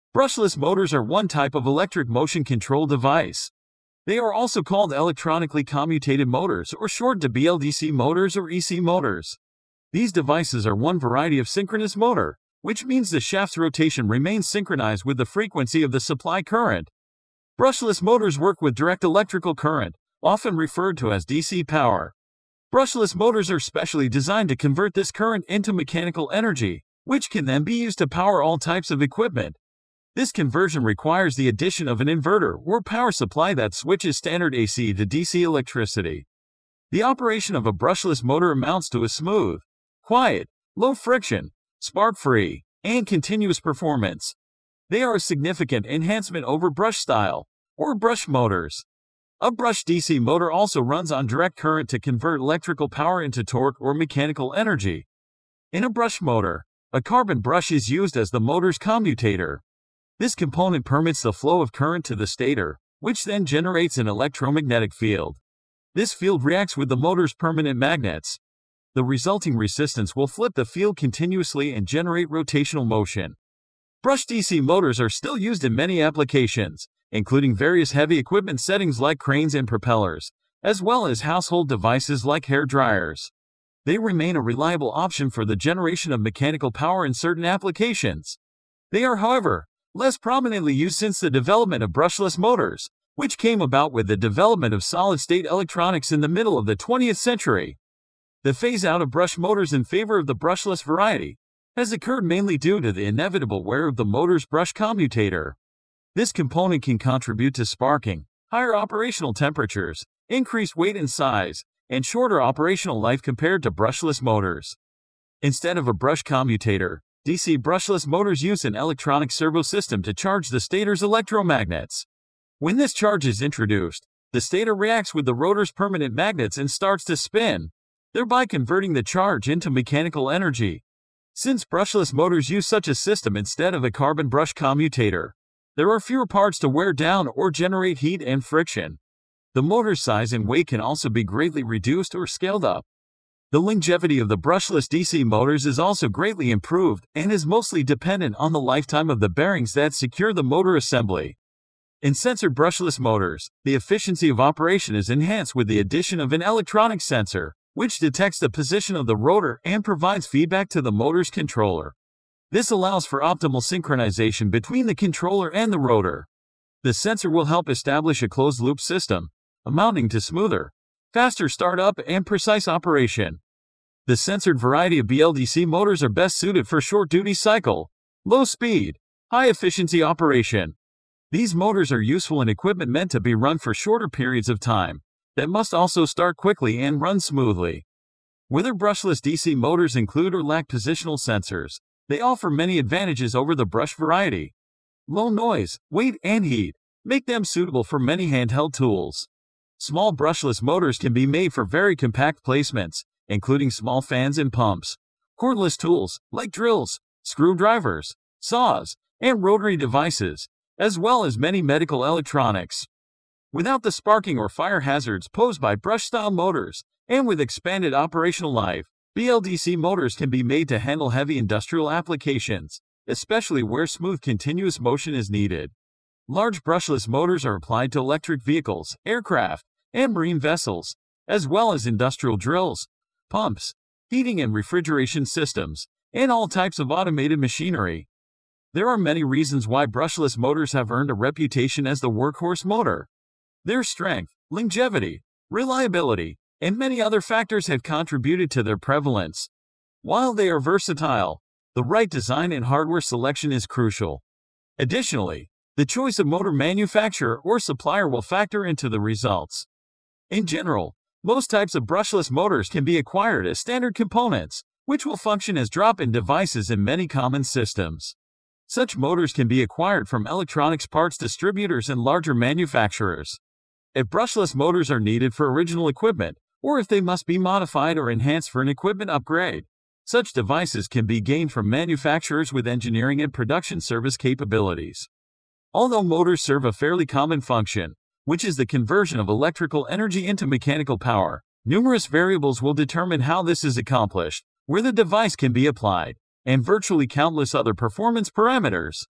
Brushless motors are one type of electric motion control device. They are also called electronically commutated motors, or shortened to BLDC motors or EC motors. These devices are one variety of synchronous motor, which means the shaft's rotation remains synchronized with the frequency of the supply current. Brushless motors work with direct electrical current, often referred to as DC power. Brushless motors are specially designed to convert this current into mechanical energy, which can then be used to power all types of equipment. This conversion requires the addition of an inverter or power supply that switches standard AC to DC electricity. The operation of a brushless motor amounts to a smooth, quiet, low friction, spark-free, and continuous performance. They are a significant enhancement over brush style, or brush motors. A brush DC motor also runs on direct current to convert electrical power into torque or mechanical energy. In a brush motor, a carbon brush is used as the motor's commutator. This component permits the flow of current to the stator, which then generates an electromagnetic field. This field reacts with the motor's permanent magnets. The resulting resistance will flip the field continuously and generate rotational motion. Brush DC motors are still used in many applications, including various heavy equipment settings like cranes and propellers, as well as household devices like hair dryers. They remain a reliable option for the generation of mechanical power in certain applications. They are, however, less prominently used since the development of brushless motors, which came about with the development of solid-state electronics in the middle of the 20th century. The phase-out of brush motors in favor of the brushless variety has occurred mainly due to the inevitable wear of the motor's brush commutator. This component can contribute to sparking, higher operational temperatures, increased weight and size, and shorter operational life compared to brushless motors. Instead of a brush commutator, DC brushless motors use an electronic servo system to charge the stator's electromagnets. When this charge is introduced, the stator reacts with the rotor's permanent magnets and starts to spin, thereby converting the charge into mechanical energy. Since brushless motors use such a system instead of a carbon brush commutator, there are fewer parts to wear down or generate heat and friction. The motor's size and weight can also be greatly reduced or scaled up. The longevity of the brushless DC motors is also greatly improved and is mostly dependent on the lifetime of the bearings that secure the motor assembly. In censored brushless motors, the efficiency of operation is enhanced with the addition of an electronic sensor, which detects the position of the rotor and provides feedback to the motor's controller. This allows for optimal synchronization between the controller and the rotor. The sensor will help establish a closed-loop system, amounting to smoother, faster startup and precise operation. The censored variety of BLDC motors are best suited for short duty cycle, low speed, high efficiency operation. These motors are useful in equipment meant to be run for shorter periods of time, that must also start quickly and run smoothly. Whether brushless DC motors include or lack positional sensors, they offer many advantages over the brush variety. Low noise, weight, and heat make them suitable for many handheld tools. Small brushless motors can be made for very compact placements, including small fans and pumps. Cordless tools, like drills, screwdrivers, saws, and rotary devices, as well as many medical electronics. Without the sparking or fire hazards posed by brush-style motors, and with expanded operational life, BLDC motors can be made to handle heavy industrial applications, especially where smooth continuous motion is needed. Large brushless motors are applied to electric vehicles, aircraft, and marine vessels, as well as industrial drills, pumps, heating and refrigeration systems, and all types of automated machinery. There are many reasons why brushless motors have earned a reputation as the workhorse motor. Their strength, longevity, reliability, and many other factors have contributed to their prevalence. While they are versatile, the right design and hardware selection is crucial. Additionally, the choice of motor manufacturer or supplier will factor into the results. In general, most types of brushless motors can be acquired as standard components, which will function as drop-in devices in many common systems. Such motors can be acquired from electronics parts distributors and larger manufacturers. If brushless motors are needed for original equipment, or if they must be modified or enhanced for an equipment upgrade, such devices can be gained from manufacturers with engineering and production service capabilities. Although motors serve a fairly common function, which is the conversion of electrical energy into mechanical power, numerous variables will determine how this is accomplished, where the device can be applied, and virtually countless other performance parameters.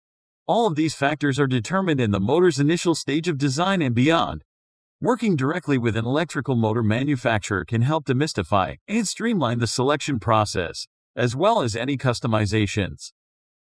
All of these factors are determined in the motor's initial stage of design and beyond. Working directly with an electrical motor manufacturer can help demystify and streamline the selection process, as well as any customizations.